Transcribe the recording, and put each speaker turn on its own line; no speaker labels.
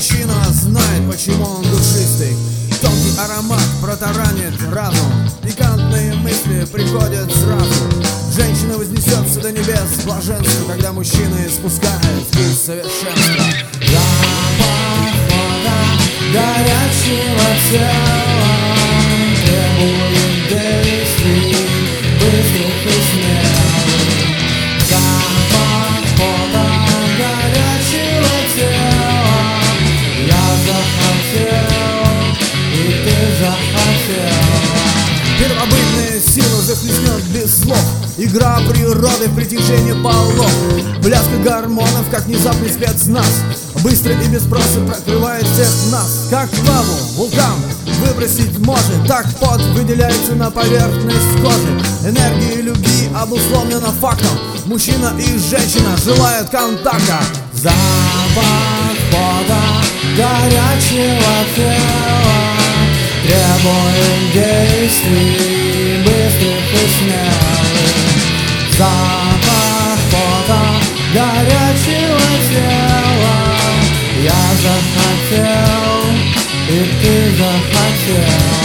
мужчина знает, почему он душистый. Тонкий аромат протаранит разум, пикантные мысли приходят сразу. Женщина вознесется до небес блаженства, когда мужчины спускают вкус совершенства.
Запах пота горячего тела требует действий быстрых и смелых. Запах пота горячего тела. Я захотел, и ты захотела.
Первобытная сила захлестнет без слов. Игра природы в притяжении полов. Бляска гормонов, как внезапный спецназ, быстро и без спроса прокрывает всех нас. Как лаву вулкан выбросить может, так пот выделяется на поверхность кожи. Энергия любви обусловлена фактом. Мужчина и женщина желают контакта.
Запах пота горячего тела требует действий быстрых и смелых. Запах пота горячего тела. Я захотел, и ты захотел.